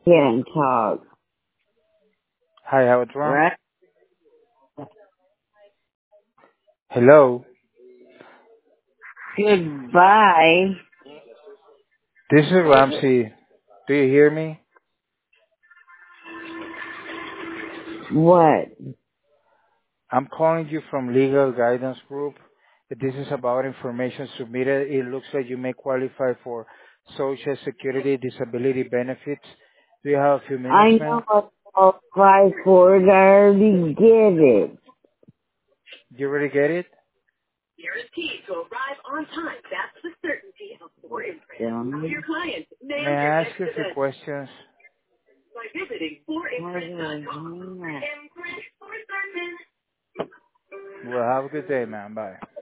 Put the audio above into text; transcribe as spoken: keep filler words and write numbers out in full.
Can't talk. Hi, how it's wrong? Right? Hello, Goodbye. this is Ramsey. Do you hear me? What? I'm calling you from Legal Guidance Group. This is about information submitted. It looks like you may qualify for Social Security disability benefits. Do you have a few minutes, I know ma'am? what I'll apply for it. I already did it. You already get it? Guaranteed to arrive on time. That's the certainty of more imprint. Dummy. Your clients May nailed your I ask next you a few event questions? by visiting four What imprint dot is com. that? Imprint for certain. Well, have a good day, ma'am. Bye.